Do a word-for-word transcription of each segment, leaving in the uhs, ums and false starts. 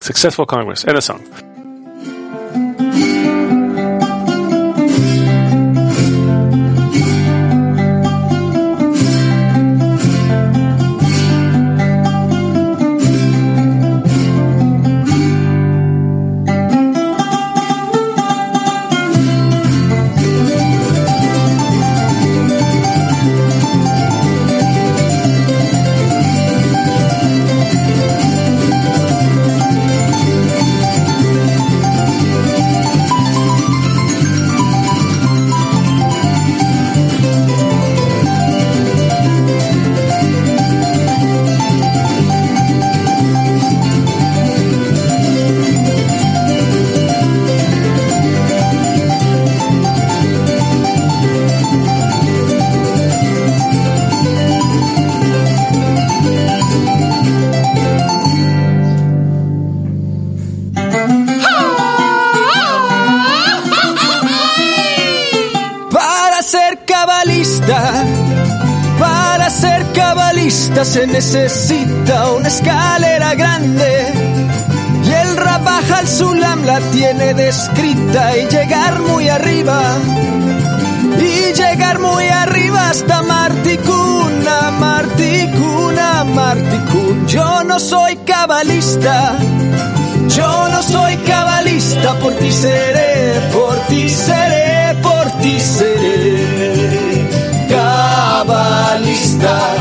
successful Congress. And a song. Se necesita una escalera grande y el Rabajal Sulam la tiene descrita y llegar muy arriba y llegar muy arriba hasta Martikun, Martikun, Martikun. Yo no soy cabalista, yo no soy cabalista, por ti seré, por ti seré, por ti seré cabalista.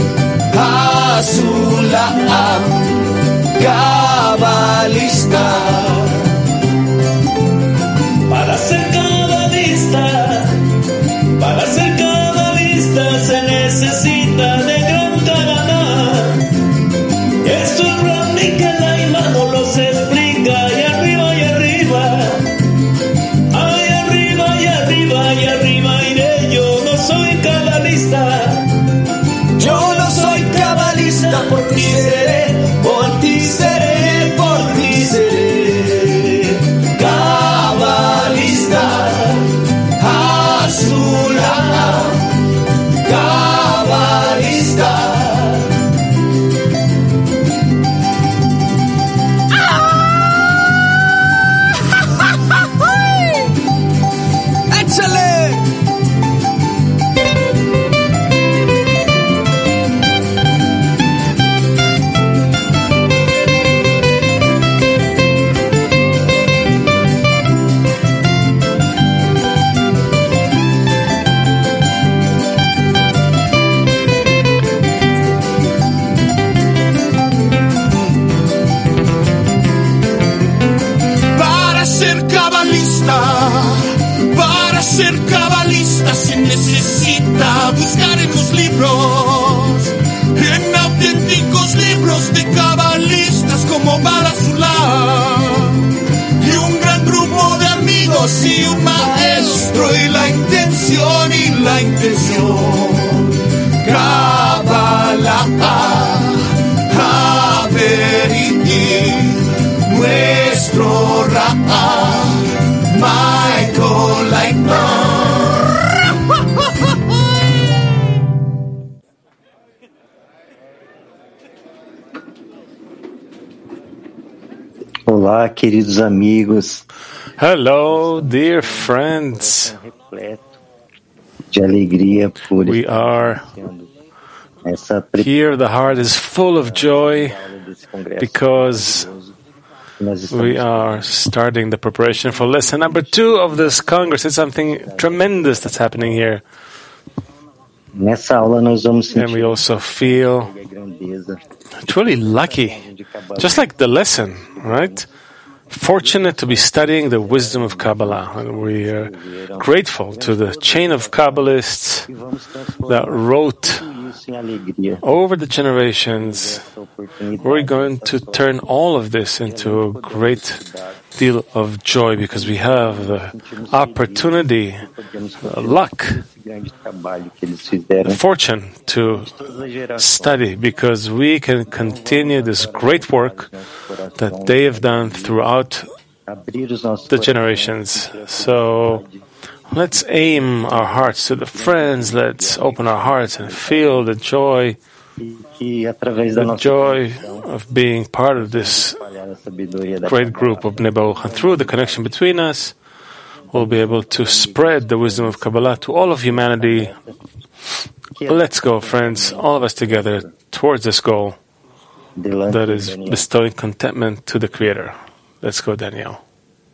Sulam, cabalista. Para ser cabalista, para ser cabalista se necesita de gran cabana. Esto es Rami que la imagen los explica, y arriba y arriba, ay arriba y arriba y arriba iré. Yo no soy cabalista, yo no soy cabalista, por ti seré, por ti seré, por ti seré cabalista. Azula, cabalista. ¡Échale! Para ser cabalista se necesita buscar en los libros, en auténticos libros de cabalistas como Balazulá, y un gran grupo de amigos y un maestro, y la intención y la intención Kabbalah, Haveriti, nuestro Ra. Michael Lightman. Olá, queridos amigos. Hello, dear friends. De alegria por we are here. The heart is full of joy because we are starting the preparation for lesson number two of this Congress. It's something tremendous that's happening here. And we also feel truly lucky, just like the lesson, right? Fortunate to be studying the wisdom of Kabbalah. And we are grateful to the chain of Kabbalists that wrote over the generations. We're going to turn all of this into a great deal of joy because we have the opportunity, the luck, the fortune to study because we can continue this great work that they have done throughout the generations. So let's aim our hearts to the friends. Let's open our hearts and feel the joy the joy of being part of this great group of Bnei Baruch. And through the connection between us, we'll be able to spread the wisdom of Kabbalah to all of humanity. Let's go, friends, all of us together, towards this goal that is bestowing contentment to the Creator. Let's go, Daniel.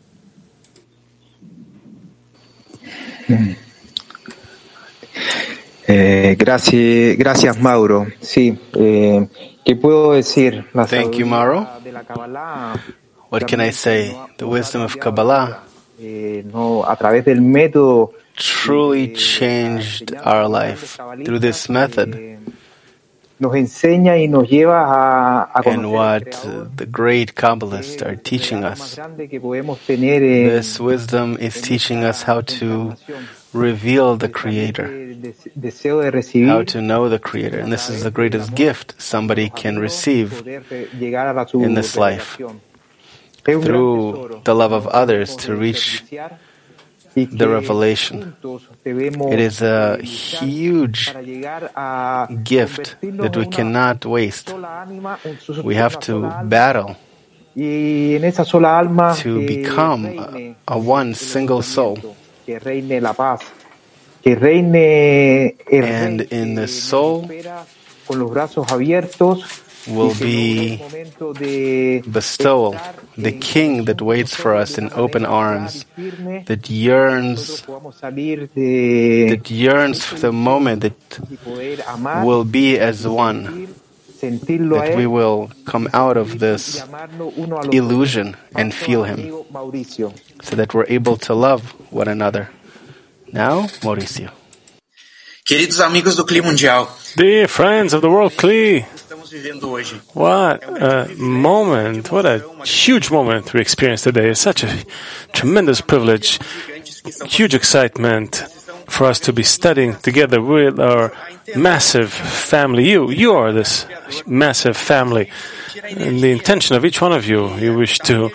Eh, gracias, gracias, Mauro. Sí, eh, ¿qué puedo decir? La Thank you, Mauro. What can I say? The wisdom of Kabbalah eh, no, a través del método truly changed our life through this method. Nos enseña y nos lleva a, a and what the great Kabbalists are teaching us. This wisdom is teaching us how to reveal the Creator, how to know the Creator. And this is the greatest gift somebody can receive in this life, through the love of others to reach the revelation. It is a huge gift that we cannot waste. We have to battle to become a, a one single soul. And in the soul will be bestowal, the king that waits for us in open arms, that yearns, that yearns for the moment that will be as one, that we will come out of this illusion and feel him, so that we're able to love one another. Now, Mauricio. Queridos amigos do Cli Mundial. Dear friends of the World Cli, what a moment, what a huge moment we experienced today. It's such a tremendous privilege, huge excitement for us to be studying together with our massive family. You, you are this massive family. And the intention of each one of you, you wish to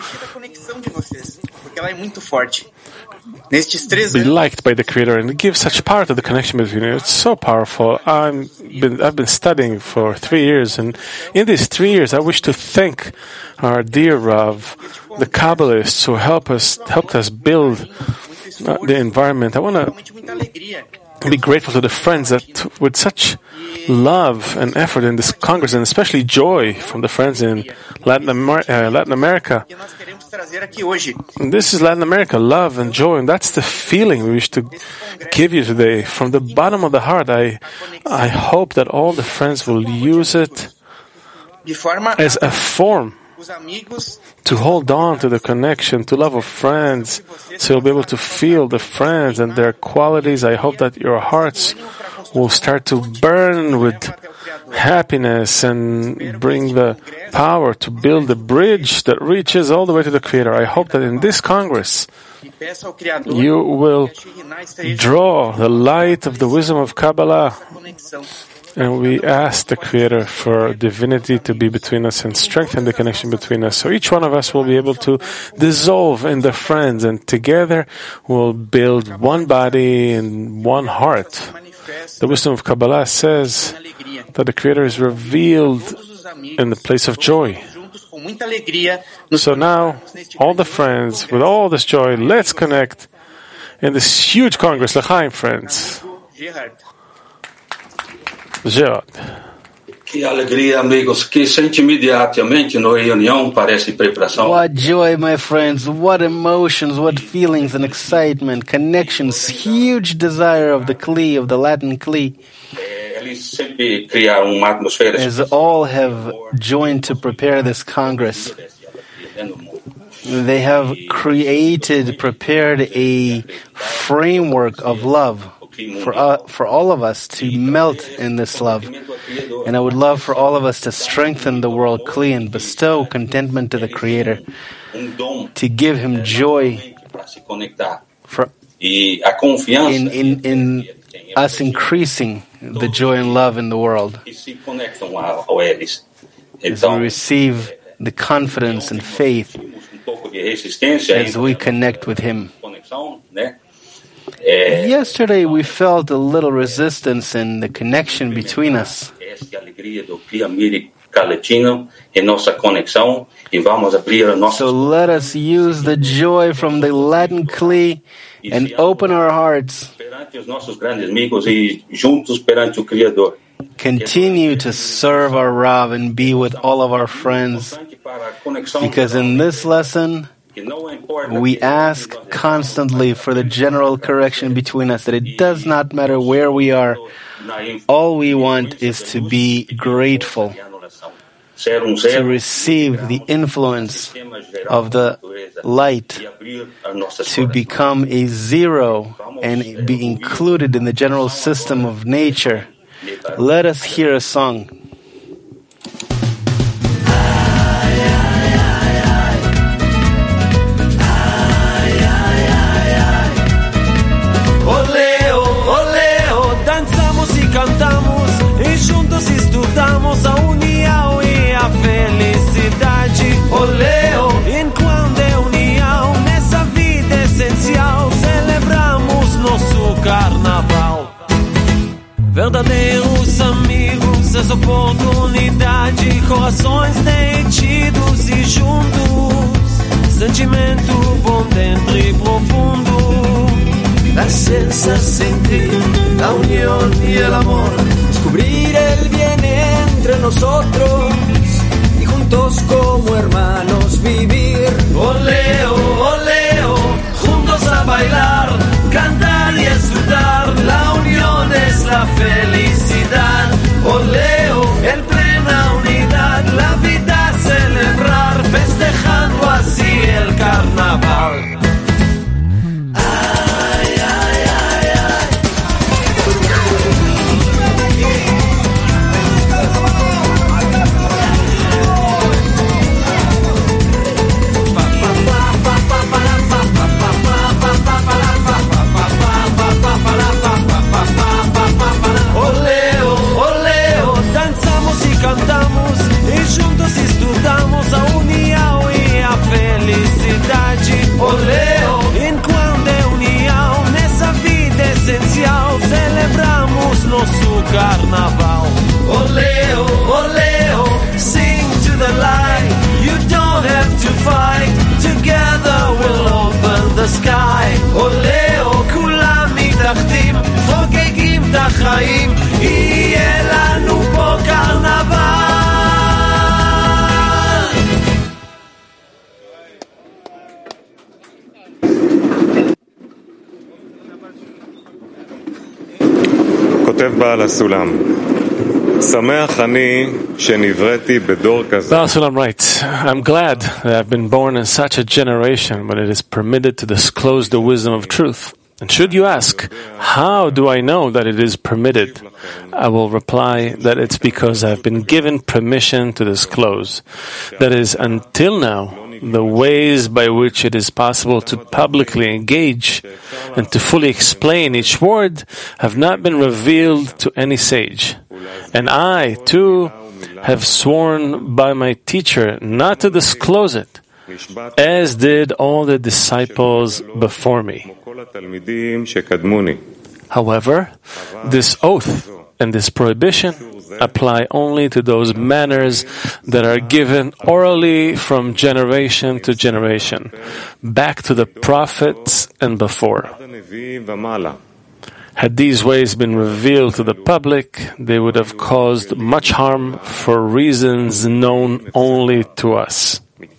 be liked by the Creator and give such power to the connection between you. It's so powerful. I'm been, I've been studying for three years, and in these three years, I wish to thank our dear Rav, the Kabbalists who help us, helped us build uh, the environment. I want to be grateful to the friends that, with such love and effort in this Congress, and especially joy from the friends in Latin, Amer- uh, Latin America. And this is Latin America, love and joy, and that's the feeling we wish to give you today. From the bottom of the heart, I, I hope that all the friends will use it as a form to hold on to the connection, to love of friends, so you'll be able to feel the friends and their qualities. I hope that your hearts will start to burn with happiness and bring the power to build a bridge that reaches all the way to the Creator. I hope that in this Congress you will draw the light of the wisdom of Kabbalah, and we ask the Creator for divinity to be between us and strengthen the connection between us, so each one of us will be able to dissolve in the friends, and together we'll build one body and one heart. The wisdom of Kabbalah says that the Creator is revealed in the place of joy. So now, all the friends, with all this joy, let's connect in this huge Congress. L'chaim, friends. Gerard. Que alegria, amigos, que sente imediatamente na reunião parece preparação. What joy, my friends, what emotions, what feelings and excitement, connections, huge desire of the Kli, of the Latin Kli. Eles sempre criaram uma atmosfera. As all have joined to prepare this Congress, they have created, prepared a framework of love for uh, for all of us to melt in this love. And I would love for all of us to strengthen the world Kli and bestow contentment to the Creator, to give Him joy for in, in, in us increasing the joy and love in the world, as we receive the confidence and faith as we connect with Him. Yesterday we felt a little resistance in the connection between us. So let us use the joy from the Latin Kli and open our hearts. Continue to serve our Rav and be with all of our friends, because in this lesson we ask constantly for the general correction between us, that it does not matter where we are. All we want is to be grateful, to receive the influence of the light, to become a zero and be included in the general system of nature. Let us hear a song. Oleo, oleo, dançamos e cantamos e juntos estudamos a união e a felicidade. Oleo, enquanto é união nessa vida essencial, celebramos nosso carnaval. Verdadeiros amigos, essa oportunidade, corações detidos e juntos, sentimento bom dentro e profundo, la esencia sentir, la unión y el amor, descubrir el bien entre nosotros y juntos como hermanos vivir. Oleo, oleo, juntos a bailar, cantar y disfrutar, la unión es la felicidad. Oleo, en plena unidad, la vida celebrar, festejando así el carnaval. Cantamos e juntos estudamos a união e a felicidade. Oleo, enquanto é união nessa vida essencial, celebramos nosso carnaval. Oleo, oleo, sing to the light. You don't have to fight. Together we'll open the sky. Oleo, כולם מתאחדים, חוגגים את החיים, יהיה לנו פה קרנבל. כותב בעל הסולם, שמח אני שנבראתי בדור כזה. Baal Sulam writes, I'm glad that I've been born in such a generation when it is permitted to disclose the wisdom of truth. And should you ask, how do I know that it is permitted? I will reply that it's because I've been given permission to disclose. That is, until now, the ways by which it is possible to publicly engage and to fully explain each word have not been revealed to any sage. And I, too, have sworn by my teacher not to disclose it, as did all the disciples before me. However, this oath and this prohibition apply only to those manners that are given orally from generation to generation, back to the prophets and before. Had these ways been revealed to the public, they would have caused much harm for reasons known only to us.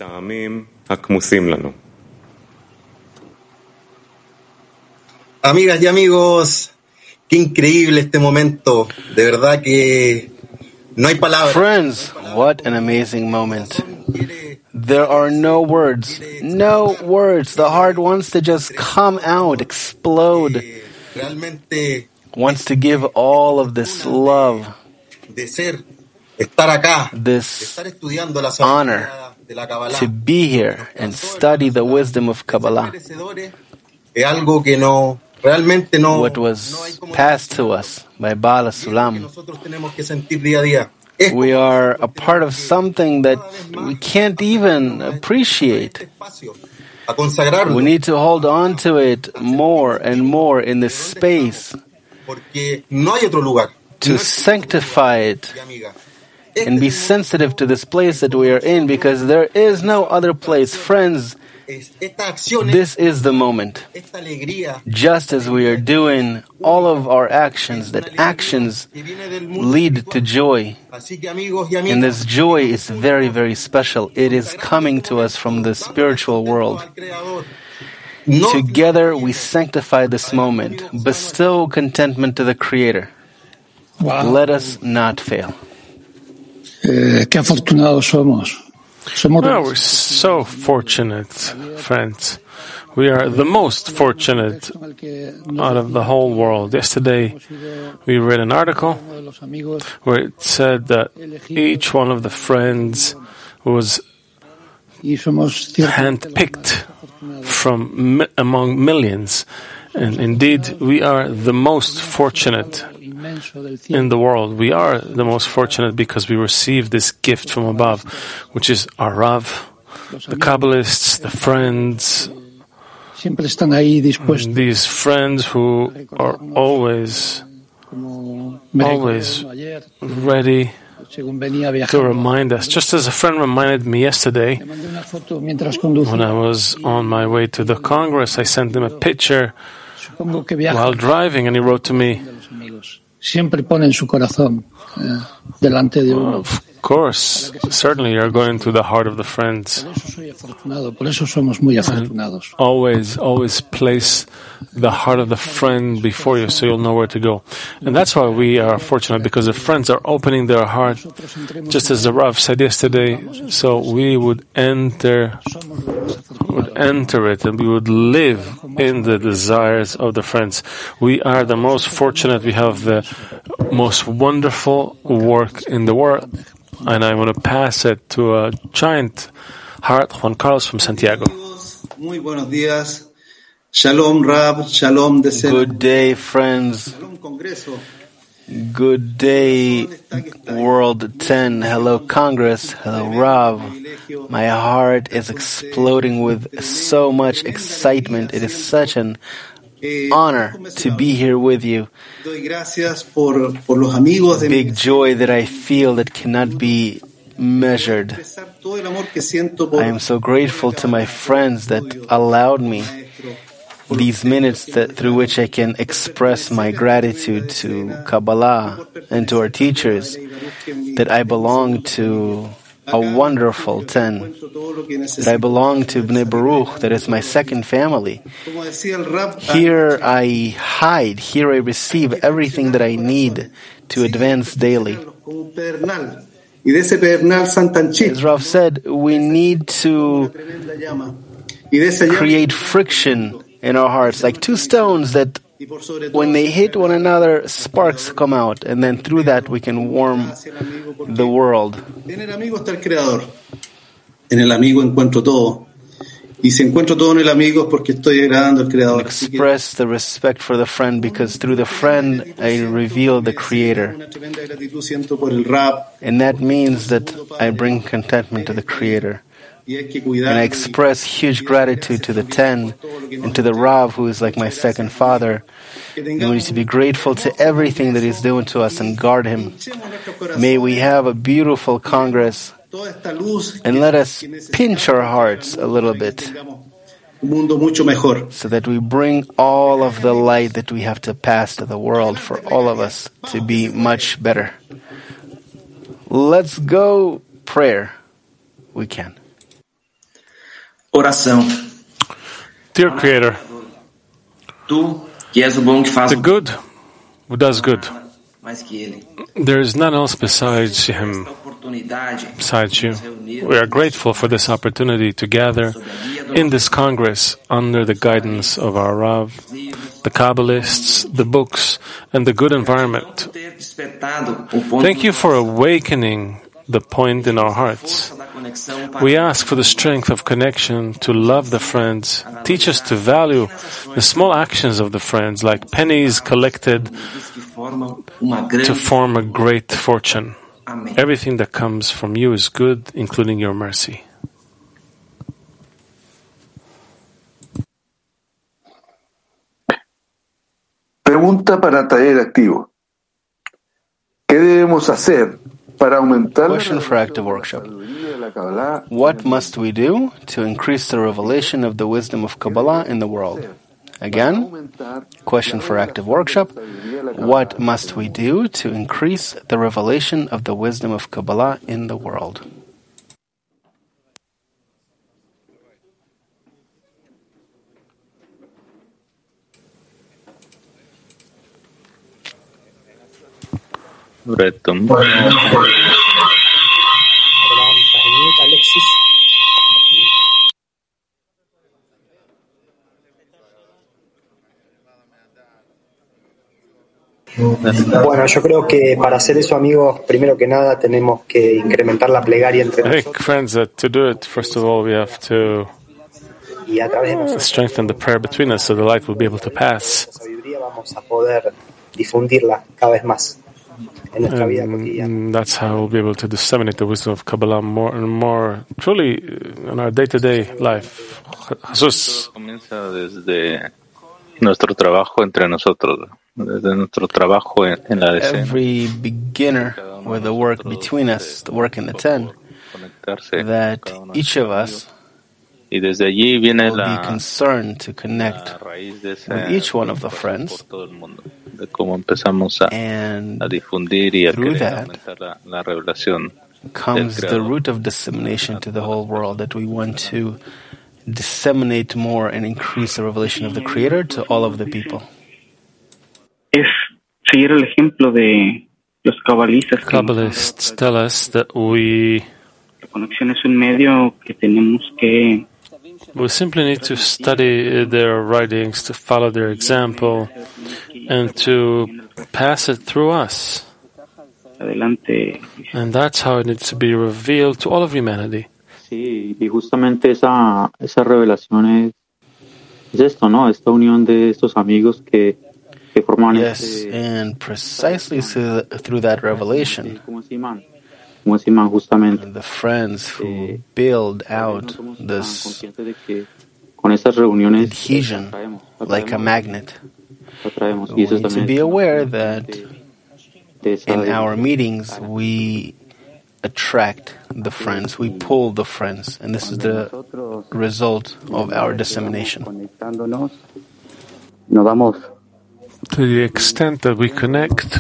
Amigas y amigos, qué increíble este momento. De verdad que no hay palabras. Friends, what an amazing moment. There are no words. No words. The heart wants to just come out, explode. Wants to give all of this love, this honor, to be here and study the wisdom of Kabbalah. What was passed to us by Baal Sulam. We are a part of something that we can't even appreciate. We need to hold on to it more and more in this space, to sanctify it and be sensitive to this place that we are in, because there is no other place. Friends, this is the moment. Just as we are doing all of our actions, that actions lead to joy. And this joy is very, very special. It is coming to us from the spiritual world. Together we sanctify this moment. Bestow contentment to the Creator. Wow. Let us not fail. Eh, qué afortunados somos. Somos Well, we're so fortunate, friends. We are the most fortunate out of the whole world. Yesterday, we read an article where it said that each one of the friends was handpicked from mi- among millions. And indeed, we are the most fortunate in the world. We are the most fortunate because we received this gift from above, which is our Rav, the Kabbalists, the friends, these friends who are always, always ready to remind us. Just as a friend reminded me yesterday, when I was on my way to the Congress, I sent him a picture while driving, and he wrote to me, Siempre ponen su corazón eh, delante de uno. Of course, certainly you're going to the heart of the friends. Por eso soy afortunado, por eso somos muy afortunados. And always, always place the heart of the friend before you so you'll know where to go. And that's why we are fortunate, because the friends are opening their heart, just as the Rav said yesterday, so we would enter, would enter it and we would live in the desires of the friends. We are the most fortunate. We have the most wonderful work in the world. And I want to pass it to a giant heart, Juan Carlos from Santiago. Muy buenos días. Shalom, Rab. Shalom, Good day, friends. Good day, World ten. Hello, Congress. Hello, Rav. My heart is exploding with so much excitement. It is such an honor to be here with you. Big joy that I feel that cannot be measured. I am so grateful to my friends that allowed me these minutes that, through which I can express my gratitude to Kabbalah and to our teachers, that I belong to a wonderful ten, that I belong to Bnei Baruch, that is my second family. Here I hide, here I receive everything that I need to advance daily. As Rav said, we need to create friction in our hearts, like two stones that when they hit one another, sparks come out, and then through that we can warm the world. En el amigo está el creador. En el amigo encuentro todo. Y si encuentro todo en el amigo es porque estoy agradando al creador. Express the respect for the friend, because through the friend I reveal the Creator. And that means that I bring contentment to the Creator. And I express huge gratitude to the ten and to the Rav, who is like my second father. And we need to be grateful to everything that he's doing to us and guard him. May we have a beautiful Congress, and let us pinch our hearts a little bit so that we bring all of the light that we have to pass to the world for all of us to be much better. Let's go prayer. We can. Oração. Dear Creator, the good who does good. There is none else besides Him, besides you. We are grateful for this opportunity to gather in this Congress under the guidance of our Rav, the Kabbalists, the books, and the good environment. Thank you for awakening the point in our hearts. We ask for the strength of connection to love the friends. Teach us to value the small actions of the friends, like pennies collected to form a great fortune. Everything that comes from you is good, including your mercy. Pregunta para taller activo. ¿Qué debemos hacer para aumentar la Question for active workshop. What must we do to increase the revelation of the wisdom of Kabbalah in the world? Again, question for active workshop. What must we do to increase the revelation of the wisdom of Kabbalah in the world? Breton. Bueno, yo creo que para hacer eso, amigos, primero que nada tenemos que incrementar la plegaria entre I think, friends, that to do it, first of all, we have to strengthen the prayer between us so the light will be able to pass. sabiduría vamos a poder difundirla cada vez más en nuestra vida cotidiana. And that's how we'll be able to disseminate the wisdom of Kabbalah more and more, truly, in our day-to-day life. Jesús. Comienza desde nuestro trabajo entre nosotros, desde nuestro trabajo en, en la decena. Every beginner with the work between us, the work in the ten, that each of us y desde allí viene will la, be concerned to connect la raíz de ese, with each one of the friends, por todo el mundo, de cómo empezamos a, a difundir y a through querer that aumentar la, la revelación comes del the Creador. root of dissemination to the whole world, that we want to disseminate more and increase the revelation of the Creator to all of the people. Es seguir el ejemplo de los cabalistas. Kabbalists tell us that we La conexión es un medio que tenemos que we simply need to study their writings, to follow their example, and to pass it through us. adelante. And that's how it needs to be revealed to all of humanity. Sí, y justamente esa, esa revelación es, es esto, ¿no? Esta unión de estos amigos que, que forman Yes, este, and precisely through, through that revelation, como ese imán, como ese imán justamente. the friends who build out this Conscientes de que con estas reuniones adhesion like a magnet. atraemos. We Y eso need to también be aware that de esa in our meetings we attract the friends, we pull the friends, and this is the result of our dissemination. Conectándonos, nos vamos To the extent that we connect,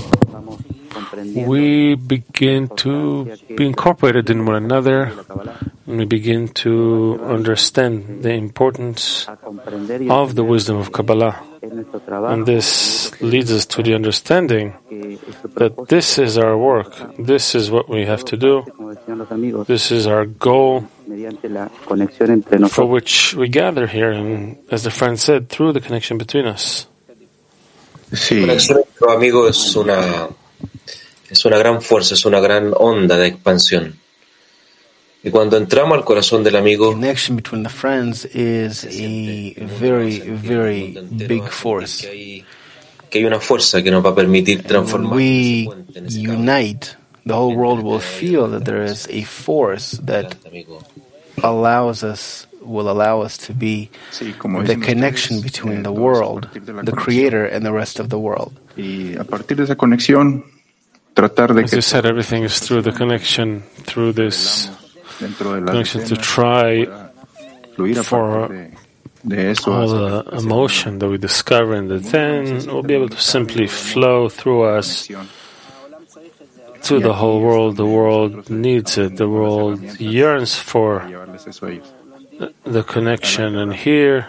we begin to be incorporated in one another, and we begin to understand the importance of the wisdom of Kabbalah. And this leads us to the understanding that this is our work, this is what we have to do, this is our goal for which we gather here, and as the friend said, through the connection between us. Sí. La conexión entre los amigos es una, es una gran fuerza, es una gran onda de expansión. Y cuando entramos al corazón del amigo, Connection between the friends is a very, very big force. que hay una fuerza que nos va a permitir When transformar. we unite, the whole world will feel that there is a force that allows us, will allow us to be the connection between the world, the Creator, and the rest of the world. Y a partir de esa conexión, tratar de As you said, everything is through the connection, through this connection to try for all the emotion that we discover in the ten will be able to simply flow through us to the whole world. The world needs it. The world yearns for the connection, and here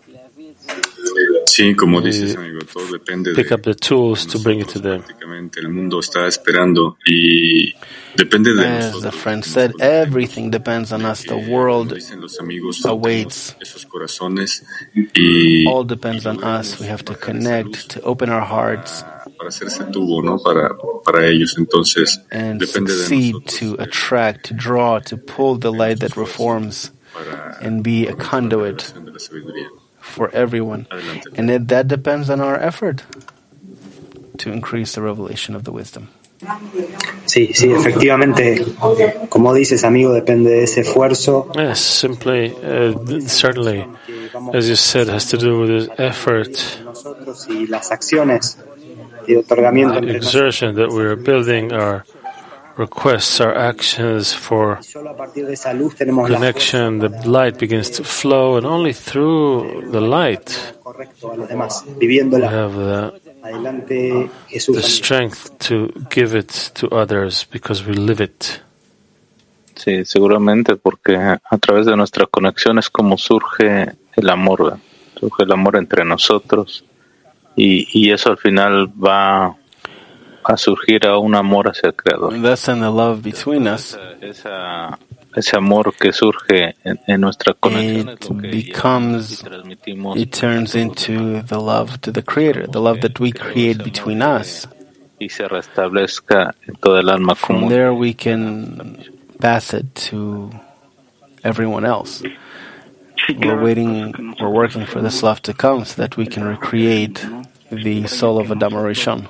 Sí, como dices, amigo, todo depende pick de up the tools to bring it to them. prácticamente. El mundo está esperando y depende de As nosotros. the friend said, everything depends on us. The world Dicen los amigos, awaits. esos corazones y All depends on us. We have to connect, to open our hearts, para hacerse tubo, ¿no? Para, para ellos. Entonces, and depende de succeed nosotros. to attract, to draw, to pull the light that reforms, and be a conduit de la sabiduría. for everyone. And it, that depends on our effort to increase the revelation of the wisdom. Sí, sí, efectivamente, como dices, amigo, depende de ese esfuerzo. Yes, simply, uh, certainly, as you said, has to do with his effort Nosotros y las acciones the exertion that we're building our requests, our actions for connection, the light begins to flow, and only through the light we have the, the strength to give it to others because we live it. Sí, seguramente porque a través de nuestra conexión es como surge el amor, ¿verdad? Surge el amor entre nosotros y, y eso al final va a surgir a un amor hacia el Creador. That's in the love between us. Esa, ese amor que surge en, en nuestra conexión it becomes, it turns into the love to the Creator, the love that we create between us. Y se restablezca en toda el alma común. From there we can pass it to everyone else. We're waiting, we're working for this love to come so that we can recreate the soul of Adam Rishon.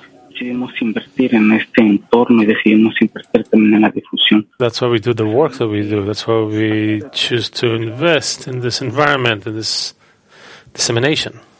That's why we do the work that we do. That's why we choose to invest in this environment, in this dissemination.